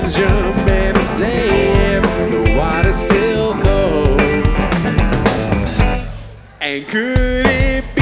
waves jump and it's safe, the water's still cold. And could it be